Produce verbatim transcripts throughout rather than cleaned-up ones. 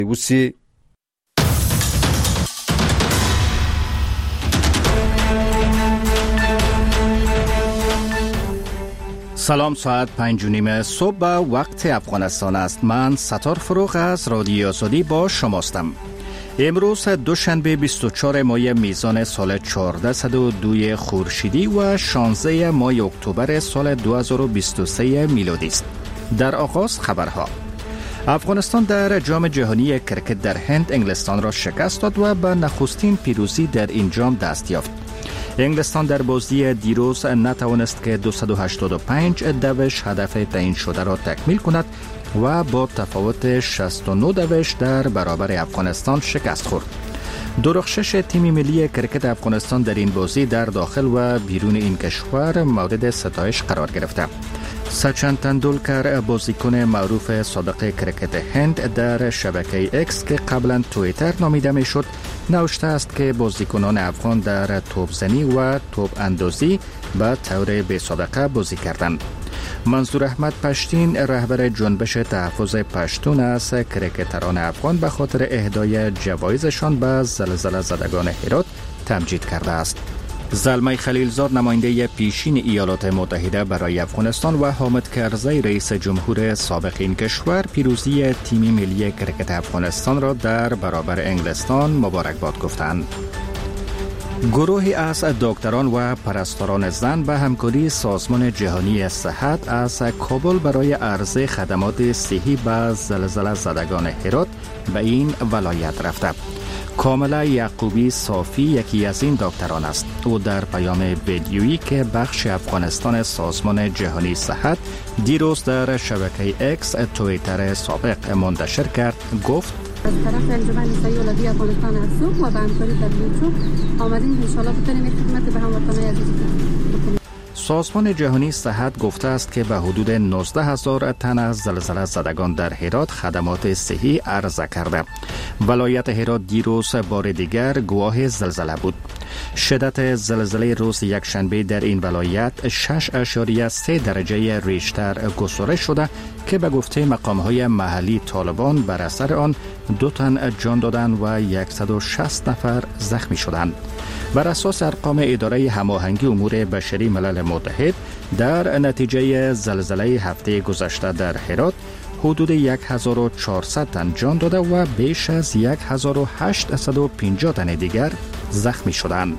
بوسی سلام، ساعت پنج و نیم صبح به وقت افغانستان است. من ستار فروغ از رادیو آزادی با شماستم. امروز دوشنبه بیست و چهارم ماه میزان سال چهارصد و دو خورشیدی و شانزده ماه اکتبر سال دو هزار و بیست و سه میلادی است. در آغاز خبرها. افغانستان در جام جهانی کرکت در هند انگلستان را شکست داد و به نخستین پیروزی در این جام دست یافت. انگلستان در بازی دیروز نتوانست که دویست و هشتاد و پنج دوش هدف تعیین شده را تکمیل کند و با تفاوت شصت و نه دوش در برابر افغانستان شکست خورد. درخشش تیم ملی کرکت افغانستان در این بازی در داخل و بیرون این کشور مورد ستایش قرار گرفته. سچن تندولکر، بازیکن معروف سابق کرکت هند، در شبکه اکس که قبلا توییتر نامیده میشد نوشته است که بازیکنان افغان در توپزنی و توپ اندازی به طور بی‌سابقه بازی کردند. منظور احمد پشتین، رهبر جنبش تحفظ پشتون از کرکتران افغان، به خاطر اهدای جوایزشان به زلزله زدگان هرات تمجید کرده است. زلمه خلیلزاد، نماینده پیشین ایالات متحده برای افغانستان، و حامد کرزی، رئیس جمهور سابق این کشور، پیروزی تیم ملی کرکت افغانستان را در برابر انگلستان مبارکباد گفتند. گروهی از دکتران و پرستاران زن به همکاری سازمان جهانی صحت از کابل برای عرضه خدمات صحی به زلزله زدگان هرات به این ولایت رفته. کاملا یعقوبی صافی یکی از این دکتران است. او در پیام ویدیویی که بخش افغانستان سازمان جهانی صحت دیروز در شبکه اکس توییتر سابق منتشر کرد گفت: از طرف انجمن نسایی اولادی افغانستان هستم و به همکاری دبلیو آمدیم ان شاءالله بتونیم خدمت به هموطنان عزیز بکنیم. سازمان جهانی صحت گفته است که به حدود نوزده هزار تن از زلزله زدگان در هرات خدمات صحی عرضه کرده. ولایت هرات دیروز بار دیگر گواه زلزله بود. شدت زلزله روز یکشنبه در این ولایت شش اشاریه سه درجه ریشتر گسترش شده که به گفته مقام‌های محلی طالبان بر اثر آن دو تن جان دادند و صد و شصت نفر زخمی شدند. بر اساس ارقام اداره هماهنگی امور بشری ملل متحد، در نتیجه زلزله هفته گذشته در هرات حدود هزار و چهارصد تن جان داده و بیش از هزار و هشتصد و پنجاه تن دیگر زخمی شدند.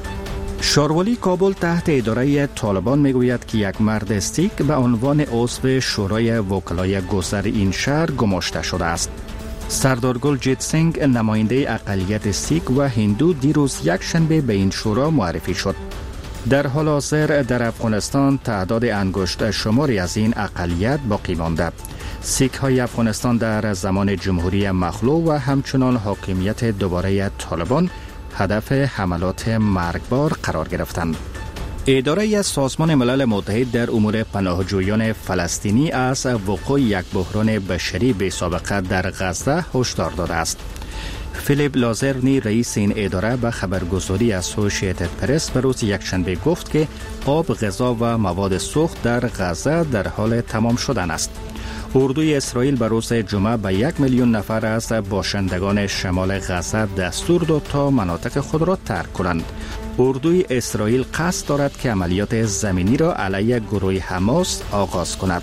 شاروالی کابل تحت اداره طالبان میگوید که یک مرد سیک به عنوان عضو شورای وکلای گذر این شهر گماشته شده است. سردار گلجیت سینگ، نماینده اقلیت سیک و هندو، دیروز یک شنبه به این شورا معرفی شد. در حال حاضر در افغانستان تعداد انگشت شماری از این اقلیت باقی مانده. سیک های افغانستان در زمان جمهوری مخلوع و همچنان حاکمیت دوباره طالبان هدف حملات مرگبار قرار گرفتند. اداره سازمان ملل متحد در امور پناهجویان فلسطینی از وقوع یک بحران بشری بی سابقه در غزه هشدار داده است. فیلیپ لازرنی، رئیس این اداره، به خبرگزاری اسوسییتد پرس به روز یکشنبه گفت که آب، غذا و مواد سوخت در غزه در حال تمام شدن است. اردوی اسرائیل به روز جمعه به یک میلیون نفر از باشندگان شمال غزه دستور داد تا مناطق خود را ترک کنند. اردوی اسرائیل قصد دارد که عملیات زمینی را علیه گروه حماس آغاز کند.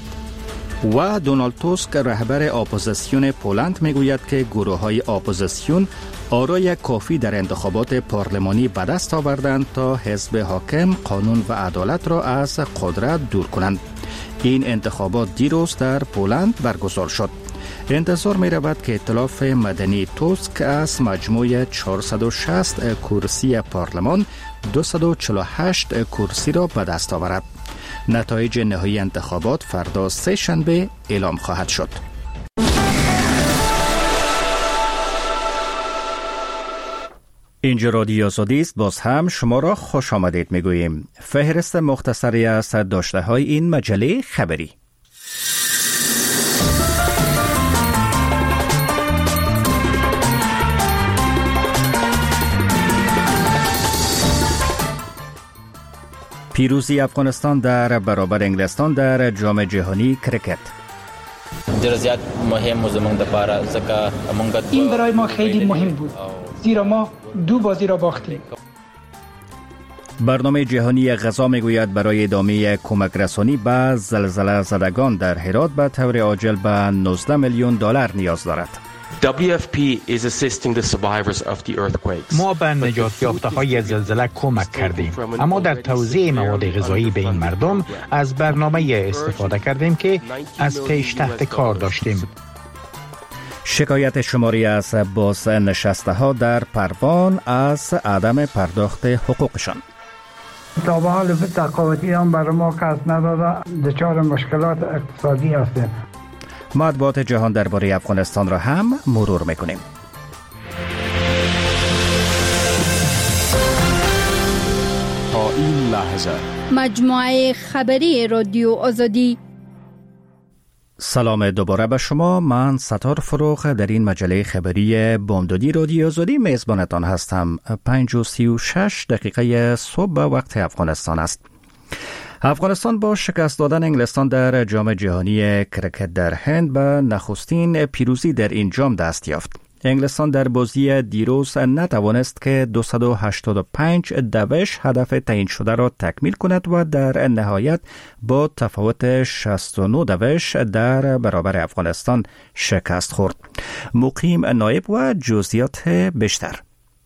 و دونالد توسک، رهبر اپوزیسیون پولند، میگوید که گروه های اپوزیسیون آرای کافی در انتخابات پارلمانی به دست آوردند تا حزب حاکم قانون و عدالت را از قدرت دور کنند. این انتخابات دیروز در پولند برگزار شد. انتظار می رود که ائتلاف مدنی توسک از مجموع چهارصد و شصت کرسی پارلمان دویست و چهل و هشت کرسی را به دست آورد. نتایج نهایی انتخابات فردا سه شنبه اعلام خواهد شد. اینجا رادیو آزادی است. باز هم شما را خوش آمدید میگوییم. فهرست مختصری از داشته های این مجله خبری. پیروزی افغانستان در برابر انگلستان در جام جهانی کرکت. درزیات مهم و زمان دپاره زکا این برای ما خیلی مهم بود زیرا ما دو بازی را باختیم. برنامه جهانی غذا میگوید برای ادامه کمک رسانی به زلزله زدگان در هرات به طور عاجل به نوزده میلیون دلار نیاز دارد. دبلیو اف پی is assisting the survivors of the earthquakes. ما به نجات یافته‌های زلزله کمک کردیم، اما در توزیع مواد غذایی به این مردم از برنامه استفاده کردیم که از پیش تحت کار داشتیم. شکایت شماری از بازنشسته ها در پروان از عدم پرداخت حقوقشان. تا به حال تقاوتی هم برای ما کس نداده، دچار مشکلات اقتصادی هستیم. مطبوعات جهان درباره افغانستان را هم مرور میکنیم. تا این لحظه مجموعه خبری رادیو آزادی. سلام دوباره به شما. من ستار فروغ در این مجله خبری بامدادی رادیو آزادی میزبانتان هستم. پنج و سی و شش دقیقه صبح وقت افغانستان است. افغانستان با شکست دادن انگلستان در جام جهانی کرکت در هند به نخستین پیروزی در این جام دست یافت. انگلستان در بازی دیروز نتوانست که دویست و هشتاد و پنج دوش هدف تعیین شده را تکمیل کند و در نهایت با تفاوت شصت و نه دوش در برابر افغانستان شکست خورد. مقیم نایب و جزئیات بیشتر.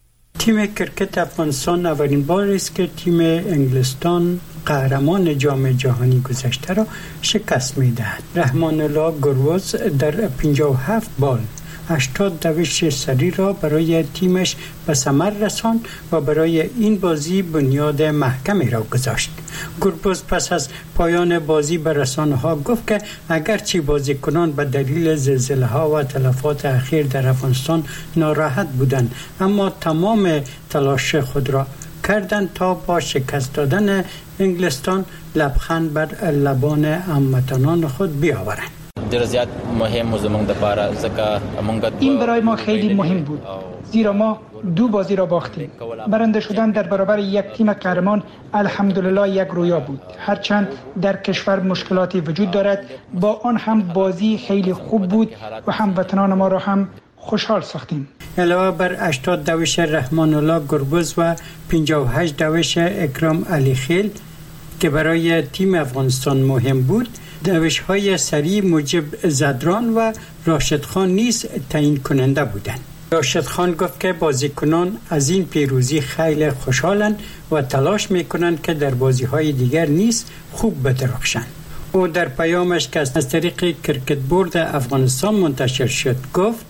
تیم کرکت افغانستان اولین بار است که تیم انگلستان قهرمان جام جهانی گذشته را شکست می‌دهد. رحمان الله گروز در پنجاه و هفت بال هشتاد دوش سری را برای تیمش به ثمر رساند و برای این بازی بنیاد محکمی را گذاشت. گربز پس از پایان بازی به رسانه‌ها گفت که اگرچه بازیکنان به دلیل زلزله‌ها و تلفات اخیر در افغانستان ناراحت بودند، اما تمام تلاش خود را کردند تا با شکست دادن انگلستان لبخند بر لبان هموطنان خود بیاورند. درزیات مهم و زمان دپاره زکا این برای ما خیلی مهم بود زیرا ما دو بازی را باختیم. برنده شدن در برابر یک تیم قهرمان الحمدلله یک رویا بود. هرچند در کشور مشکلاتی وجود دارد، با آن هم بازی خیلی خوب بود و هموطنان ما را هم خوشحال ساختیم. علاوه بر هشتاد دوش رحمان الله گربز و پنجاه و هشت دوش اکرام علی خیل که برای تیم افغانستان مهم بود، دوش‌های سری مجب زدران و راشد خان نیز تعیین کننده بودند. راشد خان گفت که بازیکنان از این پیروزی خیلی خوشحالند و تلاش می‌کنند که در بازی‌های دیگر نیز خوب بدرخشند. او در پیامش که از طریق کرکت بورد افغانستان منتشر شد گفت: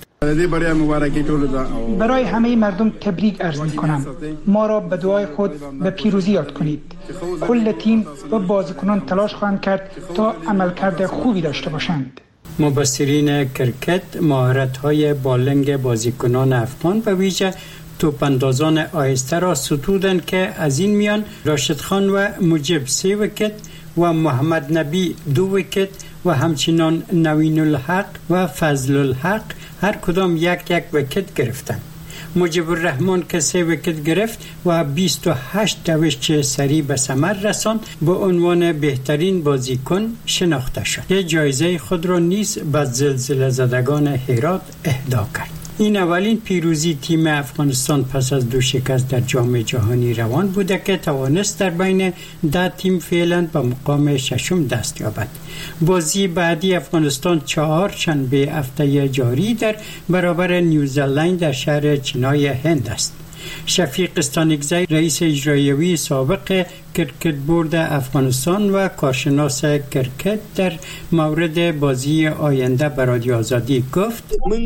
برای همه مردم تبریک عرض می کنم. ما را به دعای خود به پیروزی یاد کنید. کل تیم و بازیکنان تلاش خواهند کرد تا عملکرد خوبی داشته باشند. مبصرین کرکت مهارت‌های بالنگ بازیکنان افغان به ویژه توپاندازان آهسته را ستودند که از این میان راشد خان و مجب سه ویکت و محمد نبی دو ویکت و همچنان نوین الحق و فضل الحق هر کدام یک یک ویکت گرفتند. مجیب الرحمن که سه ویکت گرفت و بیست و هشت دوش سری به ثمر رساند به عنوان بهترین بازیکن شناخته شد. یک جایزه خود را نیز به زلزله زدگان هرات اهدا کرد. این اولین پیروزی تیم افغانستان پس از دو شکست در جام جهانی روان بوده که توانست در بین ده تیم فعلا به مقام ششم دست یابد. بازی بعدی افغانستان چهار شنبه هفته جاری در برابر نیوزلند در شهر چنای هند است. شفیق استانکزی رئیس اجرایی سابق کرکت بورد افغانستان و کارشناس کرکت در مورد بازی آینده به رادیو آزادی گفت: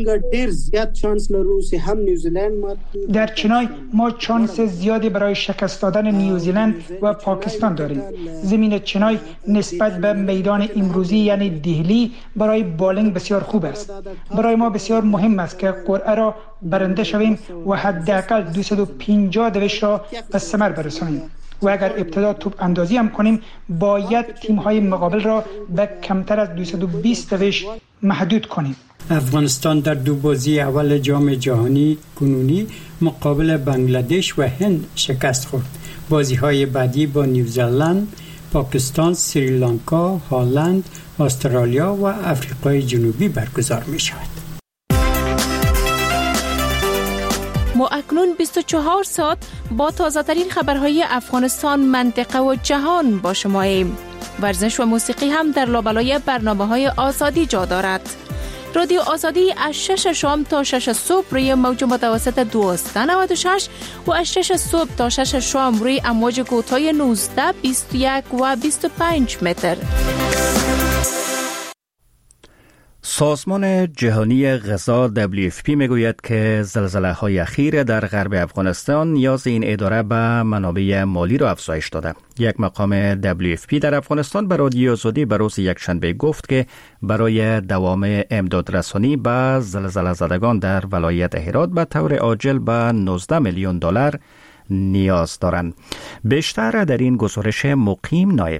در چنای ما چانس زیادی برای شکست دادن نیوزیلند و پاکستان داریم. زمین چنای نسبت به میدان امروزی یعنی دهلی برای بالینگ بسیار خوب است. برای ما بسیار مهم است که قرعه را برنده شویم و حداقل دویست و پنجاه دوش را به ثمر برسانیم و اگر ابتدا توپ اندازی هم کنیم باید تیم‌های مقابل را به کمتر از دویست و بیست دوش محدود کنیم. افغانستان در دو بازی اول جام جهانی کنونی مقابل بنگلادش و هند شکست خورد. بازی‌های بعدی با نیوزلند، پاکستان، سریلانکا، هلند استرالیا و آفریقای جنوبی برگزار می شود. ما اکنون بیست و چهار ساعت با تازه ترین خبرهای افغانستان، منطقه و جهان با شما ایم. ورزش و موسیقی هم در لابلای برنامه‌های آزادی جا دارد. رادیو آزادی از شش شام تا شش صبح روی موج متوسط دویست و نود و شش و از شش صبح تا شش شام روی امواج کوتاه نوزده، بیست و یک و بیست و پنج متر. سازمان جهانی غذا دبلیو اف پی میگوید که زلزله‌های اخیر در غرب افغانستان نیاز این اداره به منابع مالی را افزایش داده. یک مقام دبلیو اف پی در افغانستان به رادیو آزادی به روز یکشنبه گفت که برای دوام امدادرسانی به زلزله زدگان در ولایت هرات به طور عاجل به نوزده میلیون دلار نیاز دارند. بیشتر در این گزارش مقیم نایب.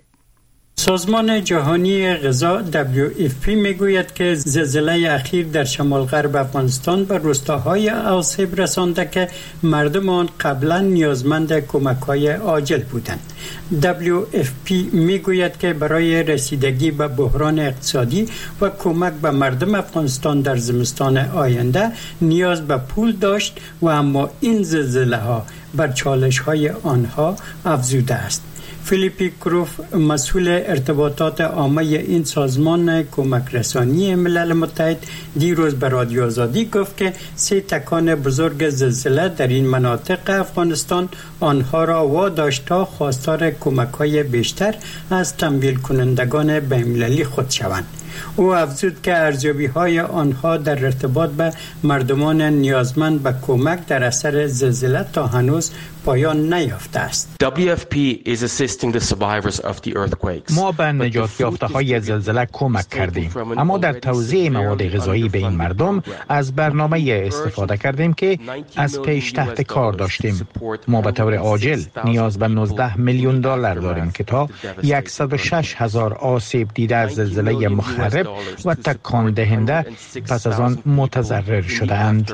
سازمان جهانی غذا دبلیو اف پی میگوید که زلزله اخیر در شمال غرب افغانستان به روستاهای آسیب رسانده که مردم آن قبلا نیازمند کمک‌های عاجل بودند. دبلیو اف پی میگوید که برای رسیدگی به بحران اقتصادی و کمک به مردم افغانستان در زمستان آینده نیاز به پول داشت و اما این زلزله ها بر چالش های آنها افزوده است. فیلیپی کروف، مسئول ارتباطات عامه این سازمان کمک رسانی ملل متحد، دیروز به رادیو آزادی گفت که سه تکان بزرگ زلزله در این مناطق افغانستان آنها را واداشت تا خواستار کمک‌های بیشتر از تمویل کنندگان بین‌المللی خود شوند. او افزود که ارزیابی‌های آنها در ارتباط به مردمان نیازمند به کمک در اثر زلزله تا هنوز پایان نیافته است. دبلیو اف پی is assisting the survivors of the earthquakes. ما به نجات یافته‌های زلزله کمک کردیم، اما در توزیع مواد غذایی به این مردم از برنامه استفاده کردیم که از پیش تحت کار داشتیم. ما به طور عاجل نیاز به نوزده میلیون دلار داریم که تا صد و شش هزار آسیب دیده از زلزله مخرب و تکان دهنده پس از آن متضرر شدند.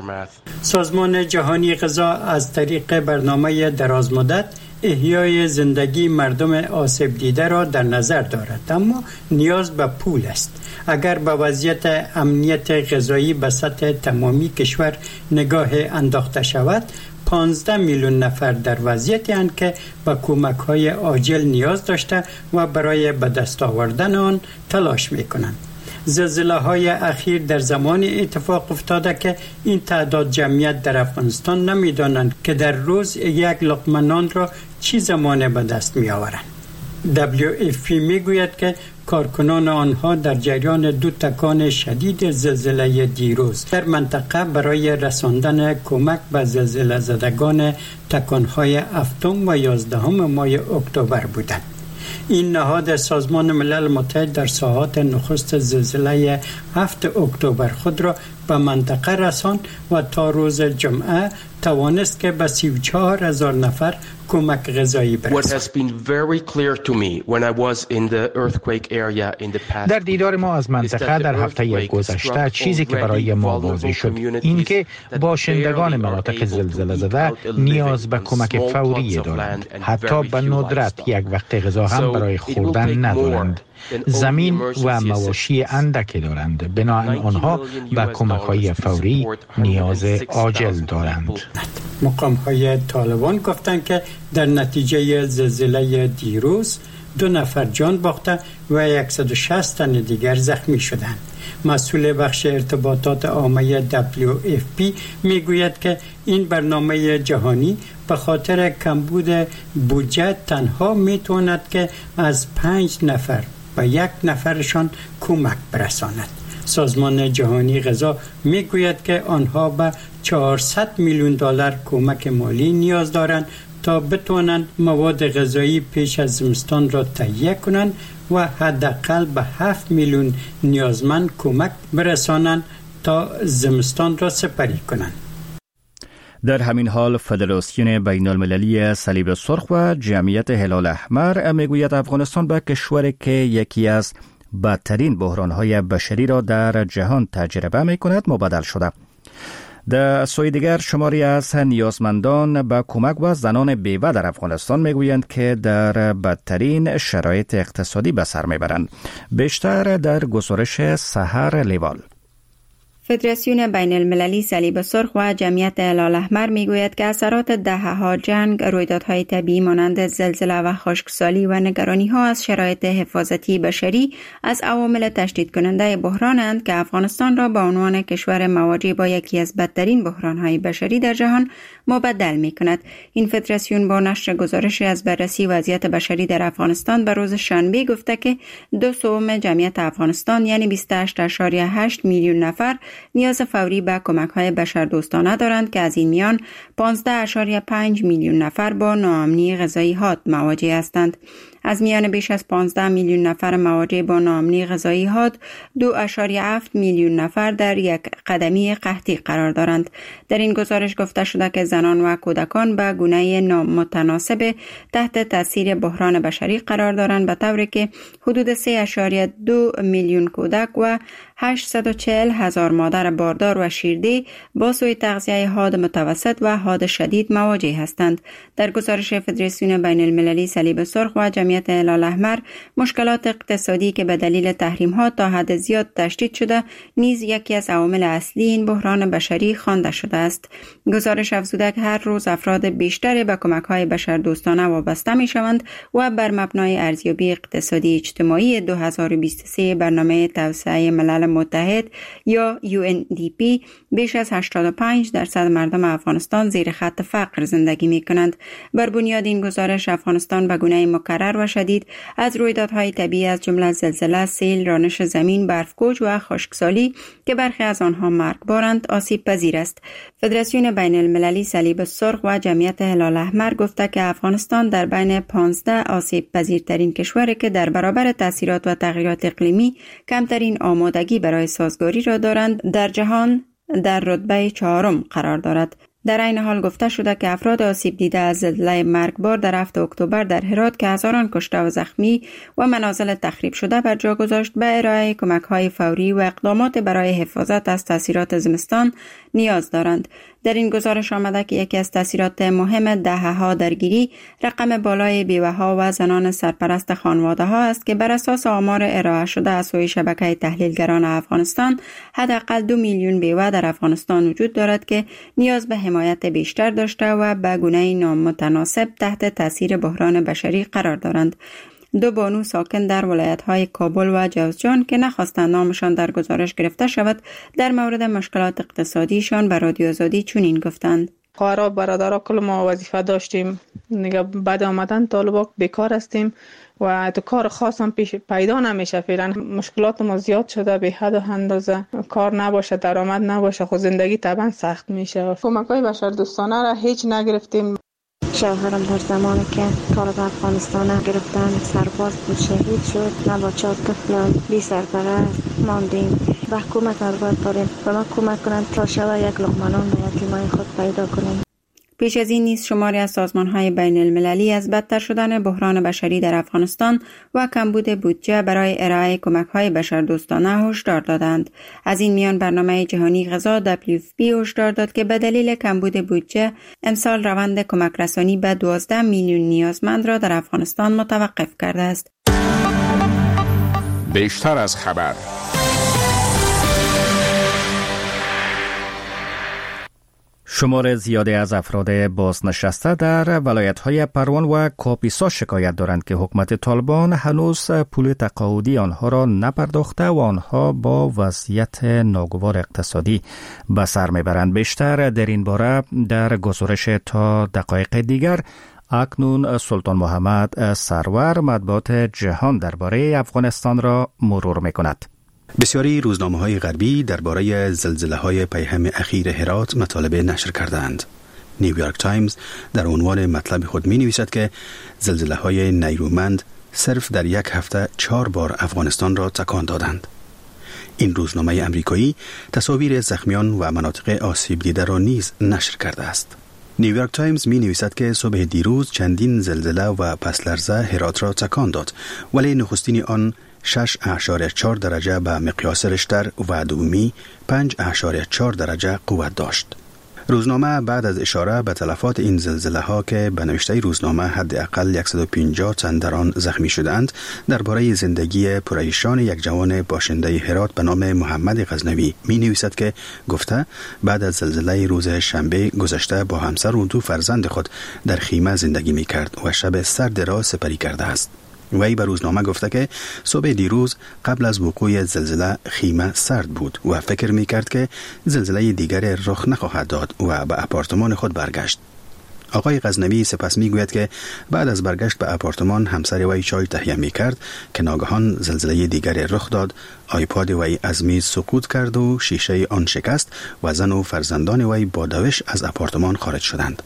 سازمان جهانی غذا از طریق برنامه درازمدت احیای زندگی مردم آسیب دیده را در نظر دارد، اما نیاز به پول است. اگر به وضعیت امنیت غذایی به سطح تمامی کشور نگاه انداخته شود، پانزده میلیون نفر در وضعیتی اند که به کمک‌های عاجل نیاز داشته و برای به دست آوردن آن تلاش می‌کنند. زلزله های اخیر در زمان اتفاق افتاده که این تعداد جمعیت در افغانستان نمی‌دانند که در روز یک لقمه نان را چی زمانه به دست می آورند. دبلیو اف پی می گوید که کارکنان آنها در جریان دو تکان شدید زلزله دیروز در منطقه برای رساندن کمک به زلزله زدگان تکانهای هفتم و یازدهم ماه اکتبر بودند. این نهاد سازمان ملل متحد در ساعات نخست زلزله هفتم اکتبر خود را به منطقه رساند و تا روز جمعه توانست که به سی و چهار هزار نفر کمک غذایی برساند. در دیدار ما از منطقه در هفته گذشته چیزی که برای ما واضح شد این که باشندگان مناطق زلزله زده نیاز به کمک فوری دارند. حتی به ندرت یک وقت غذا هم برای خوردن ندارند. زمین و مواشی اندکی دارند، بنابراین آنها به کمک‌های فوری نیاز عاجل دارند. مقام‌های طالبان گفتند که در نتیجه زلزله دیروز دو نفر جان باخته و صد و شصت تن دیگر زخمی شدند. مسئول بخش ارتباطات عامه دبلیو اف پی میگوید که این برنامه جهانی به خاطر کمبود بودجه تنها میتواند که از پنج نفر و یک نفرشان کمک برساند. سازمان جهانی غذا میگوید که آنها به چهارصد میلیون دلار کمک مالی نیاز دارند تا بتوانند مواد غذایی پیش از زمستان را تهیه کنند و حداقل به هفت میلیون نیازمند کمک برسانند تا زمستان را سپری کنند. در همین حال فدراسیون بین المللی صلیب سرخ و جمعیت هلال احمر میگوید افغانستان به کشوری که یکی از بدترین بحران‌های بشری را در جهان تجربه می‌کند مبادل شده. در سوی دیگر شماری از نیازمندان به کمک و زنان بیوه در افغانستان میگویند که در بدترین شرایط اقتصادی به سر میبرند. بیشتر در گزارش سحر لیوال. فدراسیون بین المللی صلیب سرخ و جمعیت هلال احمر میگوید که اثرات دهه‌ها جنگ، رویدادهای طبیعی مانند زلزله و خشکسالی و نگرانی‌ها از شرایط حفاظتی بشری از عوامل تشدید کننده بحرانند که افغانستان را به عنوان کشور مواجه با یکی از بدترین بحران‌های بشری در جهان مبدل می‌کند. این فدراسیون با نشر گزارشی از بررسی وضعیت بشری در افغانستان به روز شنبه گفته که دو سوم جمعیت افغانستان یعنی بیست و هشت ممیز هشت میلیون نفر نیاز فوری به کمک‌های بشردوستانه دارند که از این میان پانزده ممیز پنج میلیون نفر با ناامنی غذایی حاد مواجه هستند. از میان بیش از پانزده میلیون نفر مواجه با ناامنی غذایی حاد، دو ممیز هفت میلیون نفر در یک قدمی قحطی قرار دارند. در این گزارش گفته شده که زنان و کودکان به گونه نامتناسب تحت تاثیر بحران بشری قرار دارند، به طوری که حدود سه ممیز دو میلیون کودک و هشتصد و چهل هزار مادر باردار و شیرده با سوء تغذیه حاد متوسط و حاد شدید مواجه هستند. در گزارش فدراسیون بین المللی صلیب سرخ و جمعیت هلال احمر، مشکلات اقتصادی که به دلیل تحریم ها تا حد زیاد تشدید شده نیز یکی از عوامل اصلی این بحران بشری خوانده شده است. گزارش افزوده که هر روز افراد بیشتری به کمک های بشردوستانه وابسته می شوند و بر مبنای ارزیابی اقتصادی اجتماعی دو هزار و بیست و سه برنامه توسعه ملل متحد یا یو ان دی پی بیش از هشتاد و پنج درصد مردم افغانستان زیر خط فقر زندگی می کنند. بر بنیاد این گزارش افغانستان به گونه مکرر و شدید از رویدادهای طبیعی از جمله زلزله، سیل، رانش زمین، برفکوچ و خشکسالی که برخی از آنها مرگبارند آسیب پذیر است. فدراسیون بین المللی صلیب سرخ و جمعیت هلال احمر گفته که افغانستان در بین پانزده آسیب پذیرترین کشوری که در برابر تاثیرات و تغییرات اقلیمی کمترین آمادگی برای سازگاری را دارند در جهان در رتبه چهارم قرار دارد. در این حال گفته شده که افراد آسیب دیده از زلزله مرگبار در هفتم اکتبر در هرات که هزاران کشته و زخمی و منازل تخریب شده بر جا گذاشت به ارائه کمک‌های فوری و اقدامات برای حفاظت از تاثیرات زمستان نیاز دارند. در این گزارش آمده که یکی از تاثیرات مهم دهه‌ها درگیری رقم بالای بیوه‌ها و زنان سرپرست خانواده‌ها است که بر اساس آمار ارائه شده از سوی شبکه تحلیلگران افغانستان حداقل دو میلیون بیوه در افغانستان وجود دارد که نیاز به حمایت بیشتر داشته و به گونه نامتناسب تحت تاثیر بحران بشری قرار دارند. دو بانو ساکن در ولایت‌های کابل و جوزجان که نخواستند نامشان در گزارش گرفته شود در مورد مشکلات اقتصادیشان به رادیو آزادی چنین گفتند: خواهرها برادرها کل ما وظیفه داشتیم، دیگه بعد آمدن طالبا بیکار هستیم و تو کار خاص هم پیش پیدا نمیشه. فعلا مشکلات ما زیاد شده به حد و اندازه، کار نباشه، درآمد نباشه، خود زندگی طبعا سخت میشه. کمک‌های بشردوستانه را هیچ نگرفتیم. شوهرم در زمانی که طالب افغانستان گرفتن سرباز بود، شهید شد. من با چهار طفلم بی سرپرست ماندیم. و حکومت را باید داریم و ما کمک کنند تا شب یک لقمه نان به یتیمای خود پیدا کنیم. پیش از این نیز شماری از سازمان‌های بین المللی از بدتر شدن بحران بشری در افغانستان و کمبود بودجه برای ارائه کمک‌های بشردوستانه هشدار دادند. از این میان برنامه جهانی غذا دبلیو اف پی هشدار داد که به دلیل کمبود بودجه امسال روند کمک رسانی به دوازده میلیون نیازمند را در افغانستان متوقف کرده است. بیشتر از خبر. شمار زیادی از افراد بازنشسته در ولایت‌های پروان و کاپیسا شکایت دارند که حکومت طالبان هنوز پول تقاعدی آنها را نپرداخته و آنها با وضعیت ناگوار اقتصادی به سر میبرند. بیشتر در این باره در گزارش تا دقایق دیگر. اکنون سلطان محمد سرور مطبوعات جهان درباره افغانستان را مرور میکند. بسیاری روزنامه‌های غربی درباره زلزله‌های پیهم اخیر هرات مطالب نشر کردند. نیویورک تایمز در عنوان مطلب خود می‌نویسد که زلزله‌های نیرومند صرف در یک هفته چهار بار افغانستان را تکان دادند. این روزنامه امریکایی تصاویر زخمیان و مناطق آسیب دیده را نیز نشر کرده است. نیویورک تایمز می‌نویسد که صبح دیروز چندین زلزله و پس لرزه هرات را تکان داد، ولی نخستین آن شش اعشاریه چهار درجه به مقیاس ریشتر و دومی پنج اعشاریه چهار درجه قوت داشت. روزنامه بعد از اشاره به تلفات این زلزله ها که به نوشته روزنامه حداقل صد و پنجاه تن در آن زخمی شدند، درباره زندگی پریشان یک جوان باشنده هرات به نام محمد غزنوی می نویسد که گفته بعد از زلزله روز شنبه گذشته با همسر و دو فرزند خود در خیمه زندگی می کرد و شب سرد را سپری کرده است. وی به روزنامه گفته که صبح دیروز قبل از وقوع زلزله خیمه سرد بود و فکر می کرد که زلزله دیگر رخ نخواهد داد و به آپارتمان خود برگشت. آقای غزنوی سپس می گوید که بعد از برگشت به آپارتمان همسر وی چای تهیه می کرد که ناگهان زلزله دیگر رخ داد. آیپاد وی از میز سقوط کرد و شیشه آن شکست و زن و فرزندان وی با دوش از آپارتمان خارج شدند.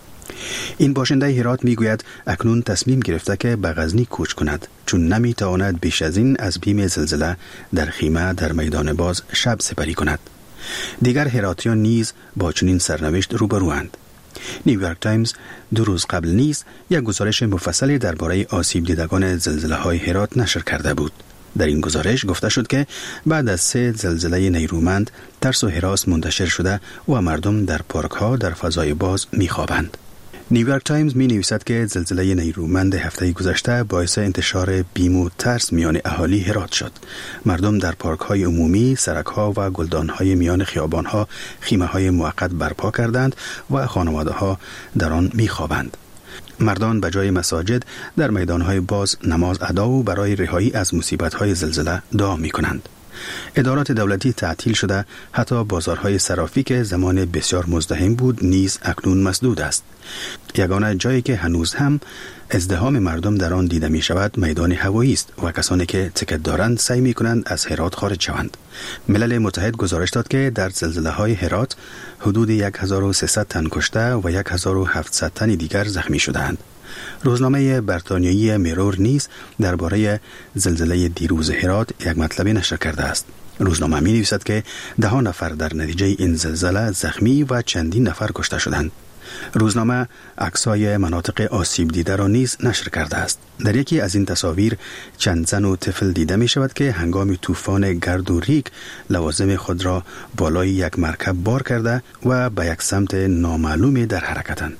این باشنده هرات میگوید اکنون تصمیم گرفته که به غزنی کوچ کند چون نمی تواند بیش از این از بیم زلزله در خیمه در میدان باز شب سپری کند. دیگر هراتیان نیز با چنین سرنوشت روبروند. نیویورک تایمز دو روز قبل نیز یک گزارش مفصلی درباره آسیب دیدگان زلزله های هرات نشر کرده بود. در این گزارش گفته شد که بعد از سه زلزله نیرومند ترس و هراس منتشر شده و مردم در پارک ها در فضای باز می خوابند. نیویورک تایمز می نویسد که زلزله نیرومند هفته گذشته باعث انتشار بیم و ترس میان اهالی هرات شد. مردم در پارک های عمومی، سرک ها و گلدان های میان خیابان ها خیمه های موقت برپا کردند و خانواده ها در آن می خوابند. مردان به جای مساجد در میدان های باز نماز ادا و برای رهایی از مصیبت های زلزله دعا می کنند. ادارات دولتی تعطیل شده، حتی بازارهای صرافی که زمان بسیار مزدحم بود نیز اکنون مسدود است. یگانه جایی که هنوز هم ازدحام مردم در آن دیده می شود میدان هوایی است و کسانی که تکت دارند سعی می کنند از هرات خارج شوند. ملل متحد گزارش داد که در زلزله های هرات حدود هزار و سیصد تن کشته و هزار و هفتصد تن دیگر زخمی شدند. روزنامه بریتانیایی میرور نیز درباره زلزله دیروز هرات یک مطلب نشر کرده است. روزنامه می نویسد که ده نفر در نتیجه این زلزله زخمی و چندین نفر کشته شدند. روزنامه عکس‌های مناطق آسیب دیده را نیز نشر کرده است. در یکی از این تصاویر چند زن و طفل دیده می شود که هنگام طوفان گرد و ریگ لوازم خود را بالای یک مرکب بار کرده و به یک سمت نامعلومی در حرکتند.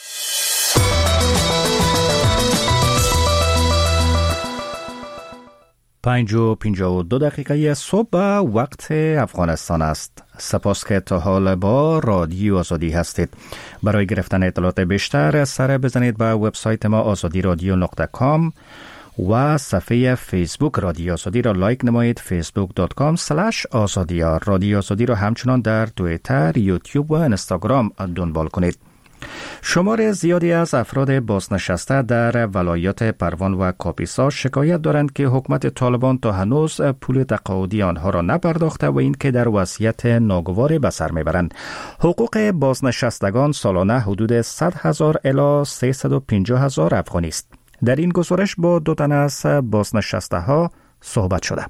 پنج و پنجاه و دو دقیقه صبح وقت افغانستان است. سپاس که تا حال با رادیو آزادی هستید. برای گرفتن اطلاعات بیشتر سر بزنید به وبسایت ما آزادی رادیو نقطه کام و صفحه فیسبوک رادیو آزادی را لایک نمایید. فیسبوک دات کام اسلش آزادی. رادیو آزادی را همچنان در توییتر، یوتیوب و اینستاگرام دنبال کنید. شمار زیادی از افراد بازنشسته در ولایات پروان و کاپیسا شکایت دارند که حکومت طالبان تا هنوز پول تقاعدی آنها را نپرداخته و این که در وضعیت ناگواری به سر میبرند. حقوق بازنشستگان سالانه حدود صد هزار الی سیصد و پنجاه هزار افغانی است. در این گزارش با دو تن از بازنشسته ها صحبت شده.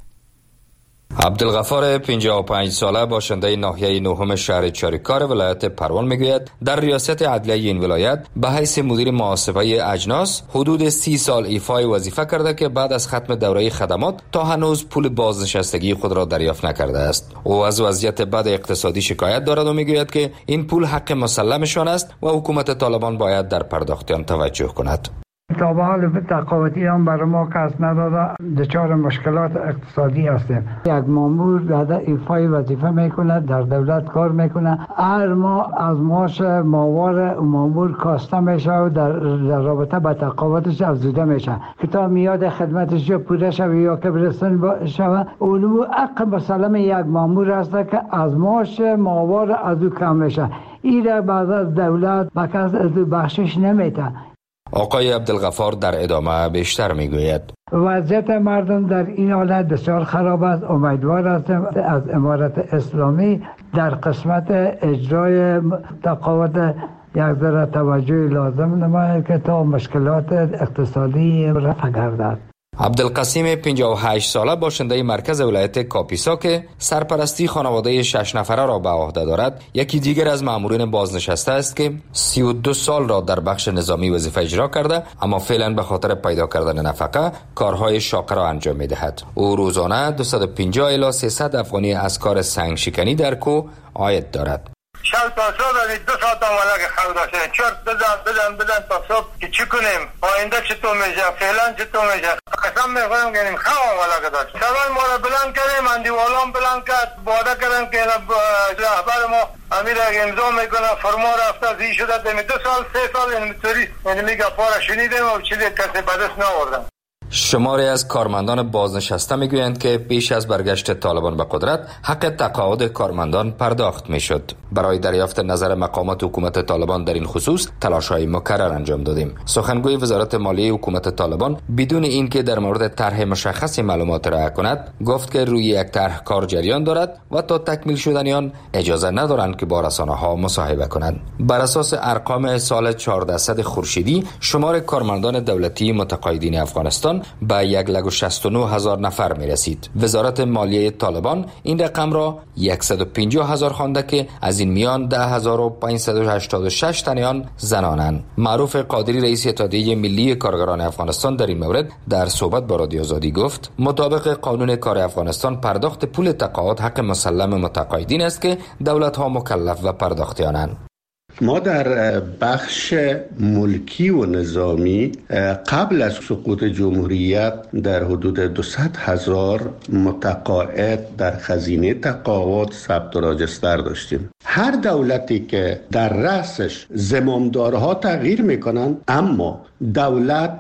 عبدالغفار پنجاه و پنج ساله باشنده ناحیه نهم شهر چاریکار ولایت پروان میگوید در ریاست عدلیه این ولایت به حیث مدیر محاسبه اجناس حدود سی سال ایفای وظیفه کرده که بعد از ختم دوره خدمات تا هنوز پول بازنشستگی خود را دریافت نکرده است. او از وضعیت بد اقتصادی شکایت دارد و میگوید که این پول حق مسلمشان است و حکومت طالبان باید در پرداخت آن توجه کند. تا به حال تقاعدی هم برای ما کس نداده، دچار مشکلات اقتصادی هستیم. یک مامور در ایفای وظیفه میکنه، در دولت کار میکنه، هر ماه از معاش ماهوار مامور کاسته میشه و در, در رابطه با تقاعدش افزوده میشه که تا میاد خدمتش یا پوره شوه یا که برسن شوه. اولو حق مسلم یک مامور هست که از معاش ماهوار از او کم میشه. این را بعد از دولت با کس از او بخشش نمیده. آقای عبدالغفار در ادامه بیشتر میگوید وضعیت مردم در این حالت بسیار خراب است. امیدوار هستم از امارت اسلامی در قسمت اجرای تقاعد یک ذره توجه لازم نماید که تا مشکلات اقتصادی رفع گردد. عبدالقسیم پنجاه و هشت ساله باشنده مرکز ولایت کاپیسا که سرپرستی خانواده شش نفره را به عهده دارد، یکی دیگر از مامورین بازنشسته است که سی و دو سال را در بخش نظامی وظیفه اجرا کرده، اما فعلا به خاطر پیدا کردن نفقه کارهای شاقه را انجام می‌دهد. او روزانه دویست و پنجاه الی سیصد افغانی از کار سنگ شکنی در کوه عاید دارد. شب تا صبح دو ساعت هم ولا که خود داشته چرت بزن بزن بزن تا صبح که چی کنیم، آینده چطور میشه، فعلا چطور میشه. قسم میخورم که خواه ولا که داشت سوال ما را بلند کردیم، اندیوالان بلند کرد، باده کردن که رهبر ما امیر اگه امضا میکنه فرما رفته زی شده دمی دو سال سه سال این توری یعنی میگه پاره شنیدیم و چیزی کسی بدست ناوردن. شماری از کارمندان بازنشسته میگویند که پیش از برگشت طالبان به قدرت حق تقاعد کارمندان پرداخت میشد. برای دریافت نظر مقامات حکومت طالبان در این خصوص تلاش‌های مکرر انجام دادیم. سخنگوی وزارت مالیه حکومت طالبان بدون اینکه در مورد طرح مشخصی معلومات ارائه کند گفت که روی یک طرح کار جریان دارد و تا تکمیل شدن آن اجازه ندارند که با رسانه‌ها مصاحبه کنند. بر اساس ارقام سال چهاردهصد خورشیدی شمار کارمندان دولتی متقاعدین افغانستان به یک لک و شصت و نه هزار نفر می رسید. وزارت مالیه طالبان این رقم را صد و پنجاه هزار خوانده که از این میان ده هزار و پانصد و هشتاد و شش تن آن زنانند. معروف قادری رئیس اتحادیه ملی کارگران افغانستان در این مورد در صحبت با رادیو آزادی گفت مطابق قانون کار افغانستان پرداخت پول تقاعد حق مسلم متقاعدین است که دولت ها مکلف و پرداخت آنند. ما در بخش ملکی و نظامی قبل از سقوط جمهوریت در حدود دویست هزار متقاعد در خزینه تقاعد ثبت و راجستر داشتیم. هر دولتی که در رأسش زمامدارها تغییر میکنن، اما دولت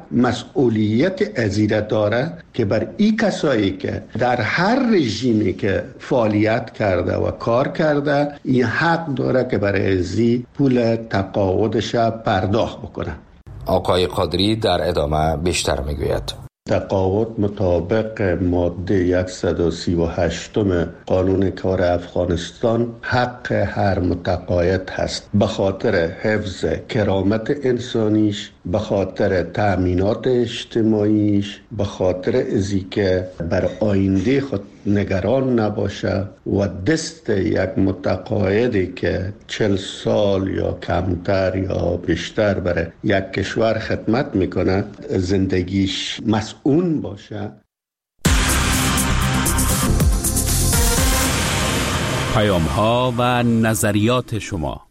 مسئولیت ازیره داره که بر این کسایی که در هر رژیمی که فعالیت کرده و کار کرده این حق داره که برای ازی پول تقاعدش پرداخت بکنه. آقای قادری در ادامه بیشتر میگوید. تقاعد مطابق ماده صد و سی و هشت قانون کار افغانستان حق هر متقاعد هست، به خاطر حفظ کرامت انسانیش، به خاطر تأمینات اجتماعیش، به خاطر ازی که بر آینده خود نگران نباشه و دست یک متقاعدی که چل سال یا کمتر یا بیشتر برای یک کشور خدمت میکنه زندگیش مسئول باشه. پیام ها و نظریات شما.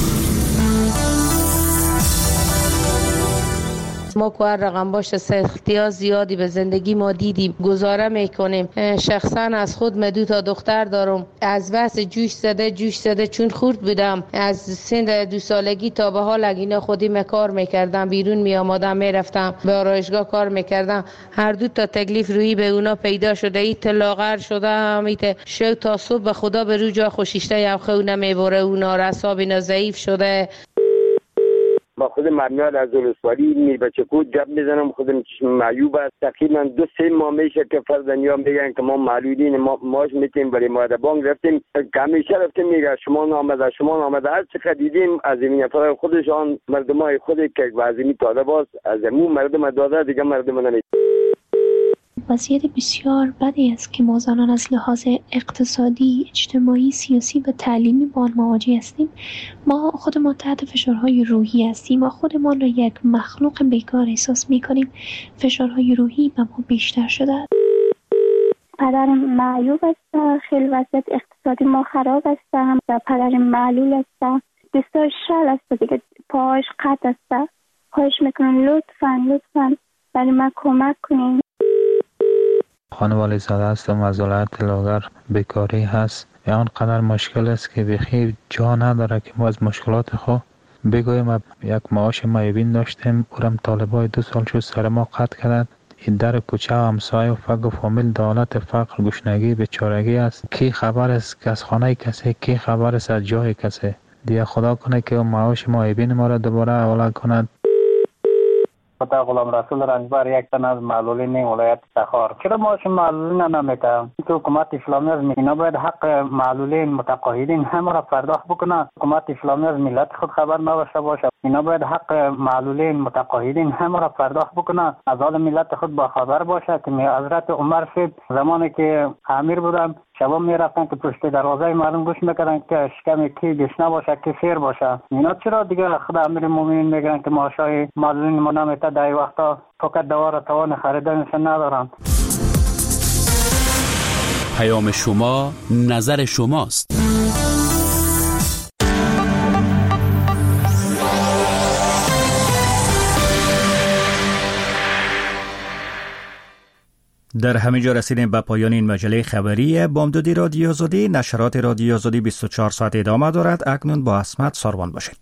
ما که هر رقم باشه سختی ها زیادی به زندگی ما دیدیم، گزاره میکنیم. شخصا از خود من دو تا دختر دارم، از واسه جوش زده جوش زده چون خورد بودم از سن دو سالگی تا به حال اینا خودی من کار میکردم، بیرون می آمدم میرفتم به آرایشگاه کار میکردم. هر دو تا تکلیف روی به اونا پیدا شده، ایت لاغر شده همیت شو تا صبح به خدا به رو جا خوشیشته یا خو نمیبره، اونا رساب اینا ضعیف شده. با خود مرمیاد از ولسوالی میر بچه کود جب میزنم، خودم معیوب است. تقریبا دو سه ماه میشه که فرزندیان میگن که ما معلولین ما ماش میتیم برای ما بانک رفتیم که همیشه رفتیم میگه شما نامده شما نامده. هر چقدر دیدیم از این نفر خودشان مردمای خودی که وزیمی طالب است از امو مردم داده دیگه مردم نمید. وضعیت بسیار بدی است که ما زنان از لحاظ اقتصادی، اجتماعی، سیاسی و تعلیمی با آن مواجه هستیم. ما خودمان تحت فشارهای روحی هستیم و خودمان را یک مخلوق بیکار احساس می‌کنیم. فشارهای روحی به ما بیشتر شده است. پدرم معیوب است، خیلی وضعیت اقتصادی ما خراب است و پدرم معلول است، دستاش شل است دیگه، پاهاش قطع است. خواهش میکنم لطفاً لطفاً برای من کمک کنین. خانوالی زاده هستم، از ولایت لاغر. بیکاری هست، آنقدر مشکل است که بخی جا نداره که ما از مشکلات خود بگویم. یک معاش معیوبین داشتیم، اورم طالبای دو سال شد سر ما قطع کردند. این در کوچه و همسایه و فقر و فامیل دولت فقر گشنگی بیچارگی است. کی خبر است که از خانه کسی، کی خبر است از جای کسی. دیگه خدا کنه که معاش معیوبین ما را دوباره حواله کند. خدا غلام رسول رنجبر یک تن از معلولین ولایت تخار. چرا معاش معلولین نمیده؟ تو حکومت اسلامی از اینا باید حق معلولین متقاعدین هم را پرداخت بکنه. حکومت اسلامی از ملت خود خبر نباشه باشه. اینا باید حق معلولین متقاعدین هم را پرداخت بکنه. از حال ملت خود با خبر باشه که حضرت عمر صاحب زمانی که امیر بودن شبا میرفتن که پشت دروازه مردم گوش میکردن که شکم کی گشنه باشه کی سیر باشه. اینا چرا دیگه خدا امیر مومنین میگن که معاشای معلولین ما نمیده؟ در وقتا فقط دوار توان خریدنش ندارن. پیام شما نظر شماست. در همه جا رسیدیم به پایان این مجله خبری بامدادی رادیو آزادی. نشرات رادیو آزادی بیست و چهار ساعت ادامه دارد. اکنون با اسمت ساروان باشید.